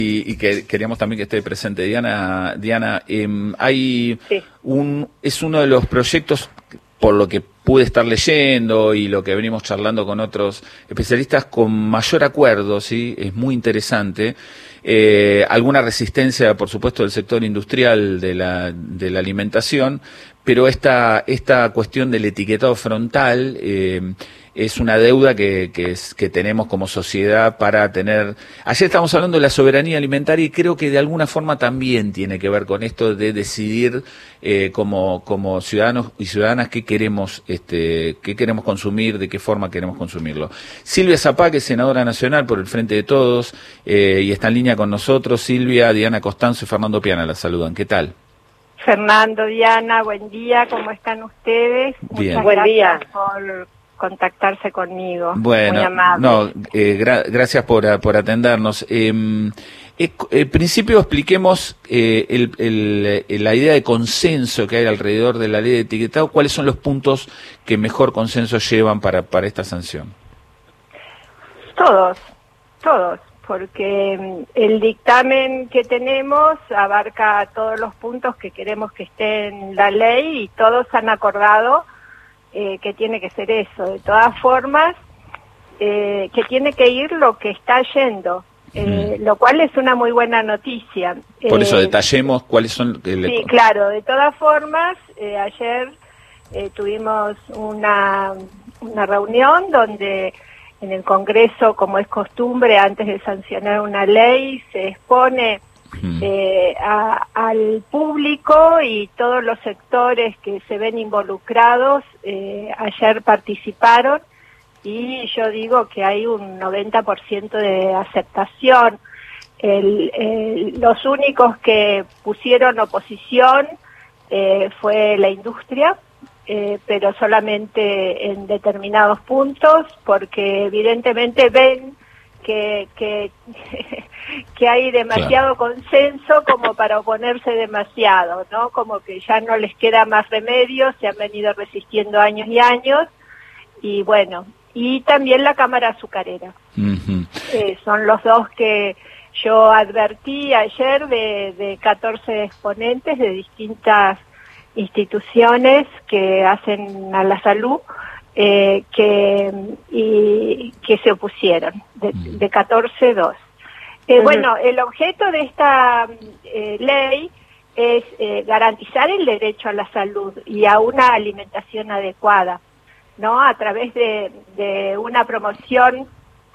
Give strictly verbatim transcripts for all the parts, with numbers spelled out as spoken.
Y, y que queríamos también que esté presente Diana. Diana, eh, hay sí. un es uno de los proyectos, por lo que pude estar leyendo y lo que venimos charlando con otros especialistas, con mayor acuerdo, sí, es muy interesante. Eh, alguna resistencia, por supuesto, del sector industrial de la de la alimentación, pero esta esta cuestión del etiquetado frontal eh, es una deuda que, que, es, que tenemos como sociedad para tener... Ayer estábamos hablando de la soberanía alimentaria y creo que de alguna forma también tiene que ver con esto de decidir eh, como, como ciudadanos y ciudadanas qué queremos, este, qué queremos consumir, de qué forma queremos consumirlo. Silvia Zapá, que es senadora nacional por el Frente de Todos, eh, y está en línea con nosotros. Silvia, Diana Costanzo y Fernando Piana la saludan. ¿Qué tal? Fernando, Diana, buen día, ¿cómo están ustedes? Bien. Muchas buen gracias día. por contactarse conmigo. Bueno, muy amable. no, eh, gra gracias por, por atendernos. Eh, eh, en principio expliquemos eh, el, el, la idea de consenso que hay alrededor de la ley de etiquetado. ¿Cuáles son los puntos que mejor consenso llevan para, para esta sanción? Todos, todos, porque el dictamen que tenemos abarca todos los puntos que queremos que estén en la ley y todos han acordado Eh, que tiene que ser eso. De todas formas, eh, que tiene que ir lo que está yendo, eh, mm. lo cual es una muy buena noticia. Por eso eh, detallemos cuáles son... El... Sí, claro, de todas formas, eh, ayer eh, tuvimos una, una reunión donde en el Congreso, como es costumbre, antes de sancionar una ley, se expone Eh, a, al público y todos los sectores que se ven involucrados. Eh, ayer participaron y yo digo que hay un noventa por ciento de aceptación. El, el, los únicos que pusieron oposición eh, fue la industria, eh, pero solamente en determinados puntos, porque evidentemente ven que, que, que hay demasiado claro. consenso como para oponerse demasiado, ¿no? Como que ya no les queda más remedio, se han venido resistiendo años y años, y bueno, y también la Cámara Azucarera. Uh-huh. eh, son los dos que yo advertí ayer de, de catorce exponentes de distintas instituciones que hacen a la salud, Eh, que y que se opusieron, de, de catorce, dos. Eh, uh-huh. Bueno, el objeto de esta eh, ley es eh, garantizar el derecho a la salud y a una alimentación adecuada, ¿no? A través de, de una promoción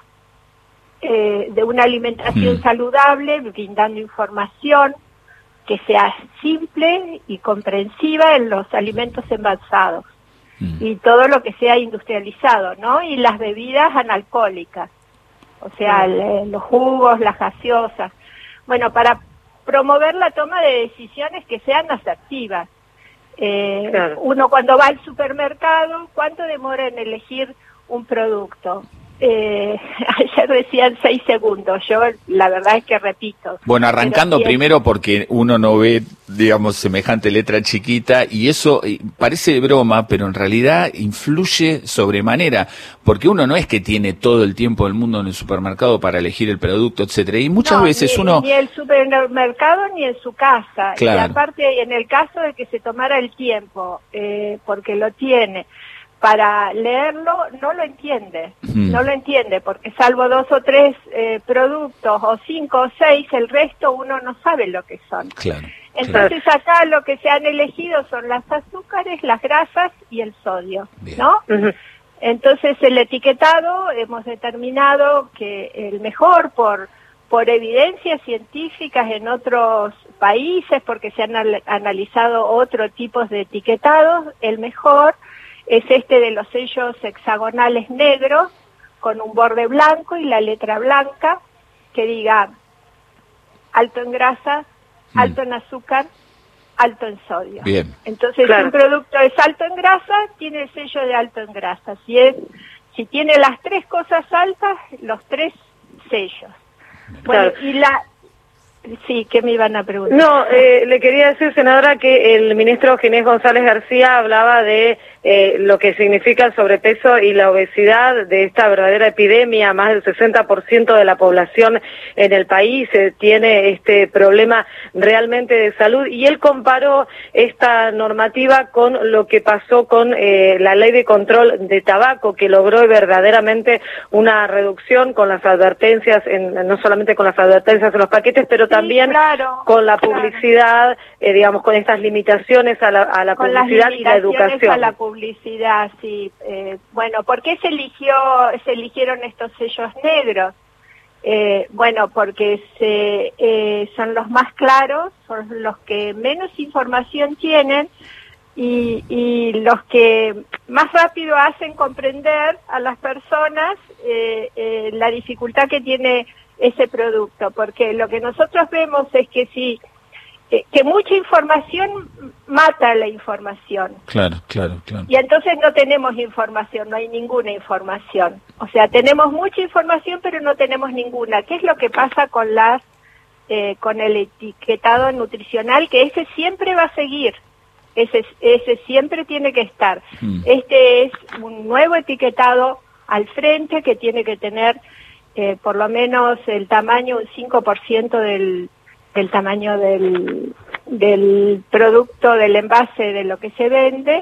eh, de una alimentación uh-huh. saludable, brindando información que sea simple y comprensiva en los alimentos envasados. Y todo lo que sea industrializado, ¿no? Y las bebidas analcohólicas, o sea, mm. los jugos, las gaseosas. Bueno, para promover la toma de decisiones que sean asertivas. Eh, claro. Uno cuando va al supermercado, ¿cuánto demora en elegir un producto? Eh, ayer decían seis segundos, yo la verdad es que repito. Bueno, arrancando primero porque uno no ve, digamos, semejante letra chiquita y eso parece broma, pero en realidad influye sobremanera, porque uno no es que tiene todo el tiempo del mundo en el supermercado para elegir el producto, etcétera, y muchas no, veces ni, uno... ni el supermercado ni en su casa, claro. Y aparte en el caso de que se tomara el tiempo, eh, porque lo tiene, para leerlo, no lo entiende, mm. no lo entiende, porque salvo dos o tres eh, productos, o cinco o seis, el resto uno no sabe lo que son. Claro, Entonces claro. acá lo que se han elegido son las azúcares, las grasas y el sodio, Bien. ¿no? Uh-huh. Entonces el etiquetado hemos determinado que el mejor por, por evidencias científicas en otros países, porque se han analizado otros tipos de etiquetados, el mejor es este de los sellos hexagonales negros con un borde blanco y la letra blanca que diga alto en grasa, mm. alto en azúcar, alto en sodio. Bien. Entonces, claro. si un producto es alto en grasa, tiene el sello de alto en grasa. Si es, si tiene las tres cosas altas, los tres sellos. Bueno, claro. y la Sí, ¿qué me iban a preguntar? No, eh, le quería decir, senadora, que el ministro Ginés González García hablaba de eh, lo que significa el sobrepeso y la obesidad, de esta verdadera epidemia. Más del sesenta por ciento de la población en el país eh, tiene este problema realmente de salud, y él comparó esta normativa con lo que pasó con eh, la ley de control de tabaco, que logró verdaderamente una reducción con las advertencias, en, no solamente con las advertencias en los paquetes, pero también sí, claro, con la publicidad, claro. eh, digamos, con estas limitaciones a la, a la con publicidad y la educación. A la publicidad, sí. Eh, bueno, ¿por qué se eligió, se eligieron estos sellos negros? Eh, bueno, porque se, eh, son los más claros, son los que menos información tienen y, y los que más rápido hacen comprender a las personas eh, eh, la dificultad que tiene ese producto, porque lo que nosotros vemos es que si eh, que mucha información mata la información. Claro, claro, claro. Y entonces no tenemos información, no hay ninguna información. O sea, tenemos mucha información, pero no tenemos ninguna. ¿Qué es lo que pasa con las eh, con el etiquetado nutricional? Que ese siempre va a seguir. Ese, ese siempre tiene que estar. Mm. Este es un nuevo etiquetado al frente que tiene que tener Eh, por lo menos el tamaño, un cinco por ciento del, del tamaño del, del producto, del envase de lo que se vende,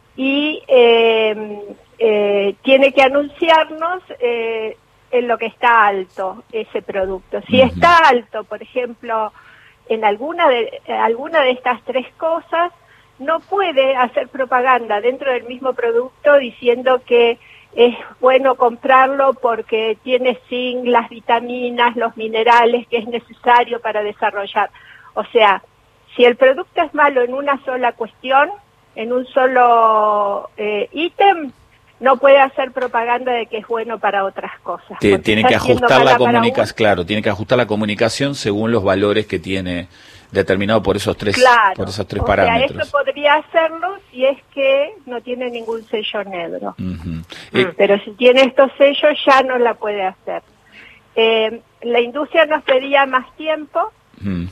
y eh, eh, tiene que anunciarnos eh, en lo que está alto ese producto. Si uh-huh. está alto, por ejemplo, en alguna de, alguna de estas tres cosas, no puede hacer propaganda dentro del mismo producto diciendo que es bueno comprarlo porque tiene zinc, las vitaminas, los minerales que es necesario para desarrollar. O sea, si el producto es malo en una sola cuestión, en un solo eh, ítem, no puede hacer propaganda de que es bueno para otras cosas. Tiene que ajustar la comunicación, claro, tiene que ajustar la comunicación según los valores que tiene determinado por esos tres, claro, por esos tres o parámetros. Sea, eso podría hacerlo si es que no tiene ningún sello negro. Uh-huh. eh, Pero si tiene estos sellos ya no la puede hacer. Eh, la industria nos pedía más tiempo. Uh-huh.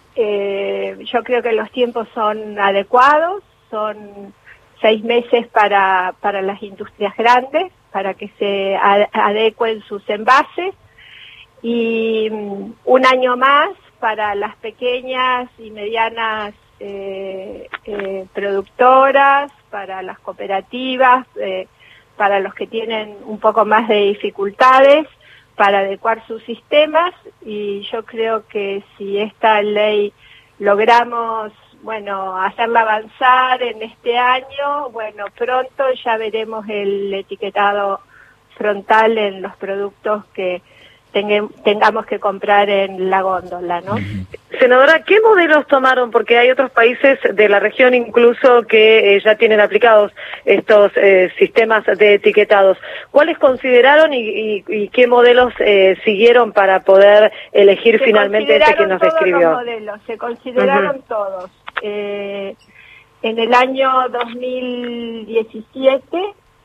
eh, yo creo que los tiempos son adecuados, son seis meses para, para las industrias grandes, para que se ad- adecuen sus envases, y um, un año más para las pequeñas y medianas eh, eh, productoras, para las cooperativas, eh, para los que tienen un poco más de dificultades para adecuar sus sistemas. Y yo creo que si esta ley logramos, bueno, hacerla avanzar en este año, bueno, pronto ya veremos el etiquetado frontal en los productos que tengamos que comprar en la góndola, ¿no? Senadora, ¿qué modelos tomaron? Porque hay otros países de la región incluso que eh, ya tienen aplicados estos eh, sistemas de etiquetados. ¿Cuáles consideraron y, y, y qué modelos eh, siguieron para poder elegir se finalmente este que nos describió? Los modelos, se consideraron uh-huh. todos. Eh, en el año dos mil diecisiete,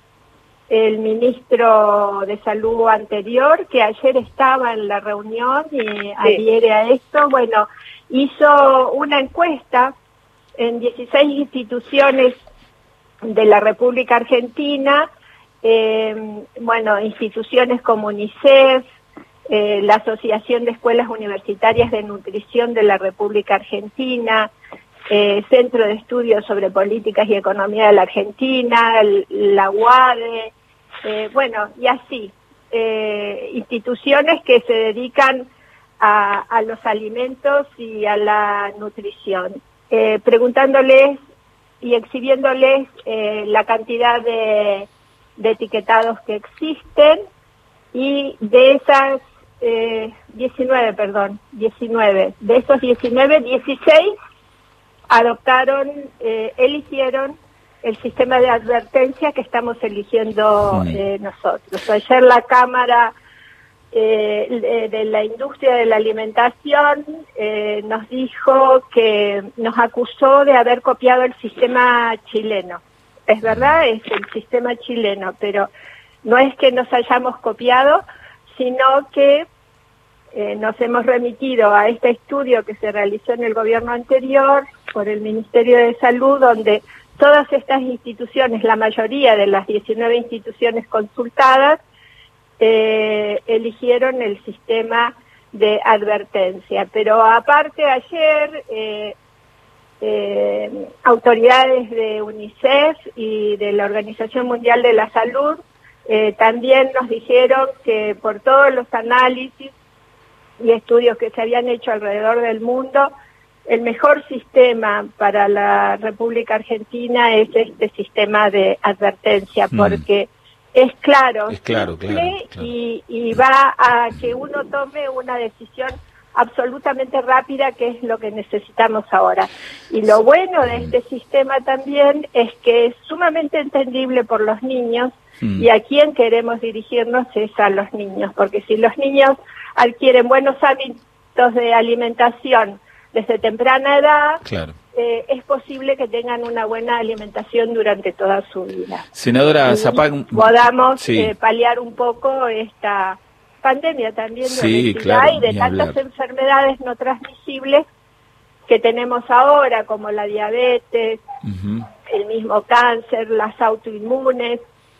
el ministro de Salud anterior, que ayer estaba en la reunión y sí. adhiere a esto, bueno, hizo una encuesta en dieciséis instituciones de la República Argentina, eh, bueno, instituciones como UNICEF, eh, la Asociación de Escuelas Universitarias de Nutrición de la República Argentina, eh, Centro de Estudios sobre Políticas y Economía de la Argentina, la U A D E, eh, bueno, y así, eh, instituciones que se dedican a, a los alimentos y a la nutrición, eh, preguntándoles y exhibiéndoles eh, la cantidad de, de etiquetados que existen, y de esas eh, diecinueve, perdón, diecinueve, de esos diecinueve, dieciséis adoptaron, eh, eligieron el sistema de advertencia que estamos eligiendo sí. eh, nosotros. Ayer la Cámara eh, de, de la Industria de la Alimentación eh, nos dijo que nos acusó de haber copiado el sistema chileno. Es verdad, es el sistema chileno, pero no es que nos hayamos copiado, sino que eh, nos hemos remitido a este estudio que se realizó en el gobierno anterior por el Ministerio de Salud, donde todas estas instituciones, la mayoría de las diecinueve instituciones consultadas, eh, eligieron el sistema de advertencia. Pero aparte ayer, eh, eh, autoridades de UNICEF y de la Organización Mundial de la Salud eh, también nos dijeron que por todos los análisis y estudios que se habían hecho alrededor del mundo, el mejor sistema para la República Argentina es este sistema de advertencia, mm. porque es claro, es claro, claro, claro. Y, y va a que uno tome una decisión absolutamente rápida, que es lo que necesitamos ahora. Y lo bueno de este sistema también es que es sumamente entendible por los niños, mm. y a quien queremos dirigirnos es a los niños, porque si los niños adquieren buenos hábitos de alimentación desde temprana edad, claro. eh, es posible que tengan una buena alimentación durante toda su vida. Senadora Zapag, podamos sí. eh, paliar un poco esta pandemia también de sí, obesidad claro, y de tantas hablar. enfermedades no transmisibles que tenemos ahora, como la diabetes, uh-huh. el mismo cáncer, las autoinmunes,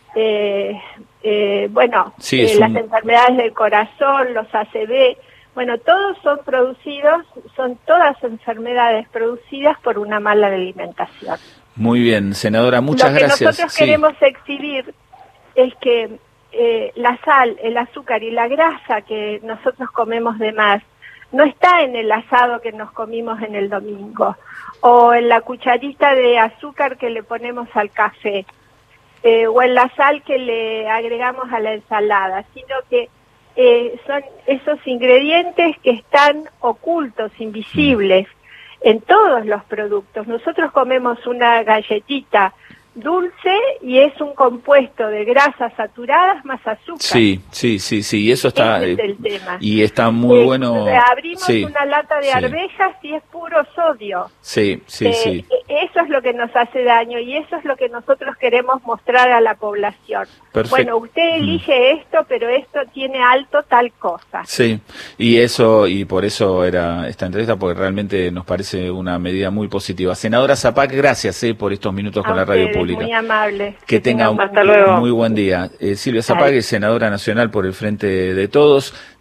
eh, eh, bueno, sí, eh, las un... enfermedades del corazón, los A C V. Bueno, todos son producidos, son todas enfermedades producidas por una mala alimentación. Muy bien, senadora, muchas gracias. Lo que gracias. nosotros sí. queremos exhibir es que eh, la sal, el azúcar y la grasa que nosotros comemos de más no está en el asado que nos comimos en el domingo o en la cucharita de azúcar que le ponemos al café eh, o en la sal que le agregamos a la ensalada, sino que Eh, son esos ingredientes que están ocultos, invisibles, mm. en todos los productos. Nosotros comemos una galletita dulce y es un compuesto de grasas saturadas más azúcar. Sí, sí, sí, sí, y eso está... Ese es el tema. Y está muy eh, bueno... Abrimos sí, una lata de sí. arvejas y es puro sodio. Sí, sí, eh, sí. Eso es lo que nos hace daño y eso es lo que nosotros queremos mostrar a la población. Perfecto. Bueno, usted elige mm. esto, pero esto tiene alto tal cosa. Sí, y eso, y por eso era esta entrevista, porque realmente nos parece una medida muy positiva. Senadora Zapag, gracias eh, por estos minutos con a la radio ustedes, pública. Muy amable. Que, que tenga un hasta luego. Muy buen día. Eh, Silvia Zapag, senadora nacional por el Frente de Todos.